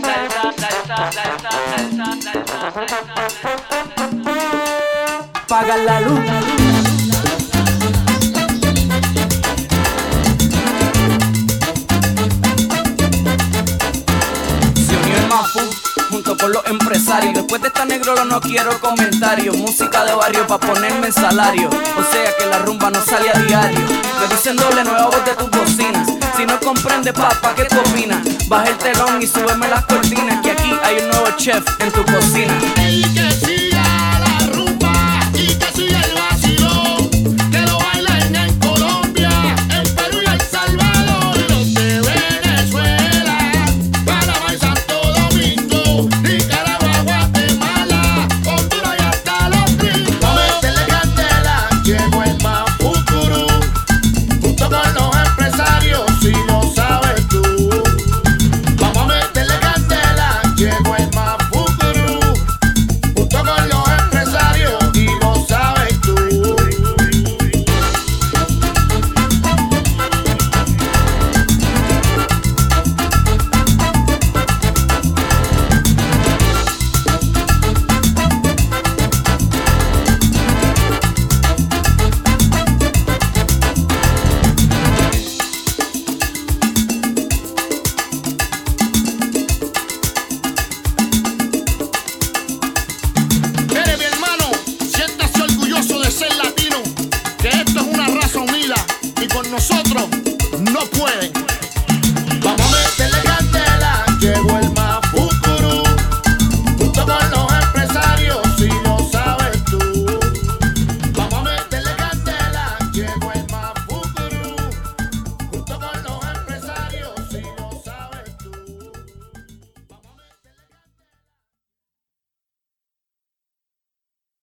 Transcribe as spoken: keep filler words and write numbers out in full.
Paga la luz. Se unió el Mafu junto con los empresarios. Después de esta negrolo no quiero comentarios. Música de barrio pa' ponerme en salario. O sea que la rumba no sale a diario. Reducen doble nueva voz de tus bocinas. Si no comprende papá, ¿qué tú opinas? Baja el telón y súbeme las cortinas, que aquí hay un nuevo chef en tu cocina. Y que siga la rumba y que siga el vacilón, que lo bailen en Colombia, en Perú y El Salvador, los de Venezuela, Panamá y Santo Domingo, Nicaragua, Guatemala, Honduras y hasta los gringos. A meterle candela, llegó el Mafucurú, junto con los empresarios, si lo sabes tú. Vamos a meterle candela, llegó el Mafucurú, junto con los empresarios, y lo sabes tú. Mire, mi hermano, siéntase orgulloso de ser latino, que esto es una raza unida y con nosotros no pueden.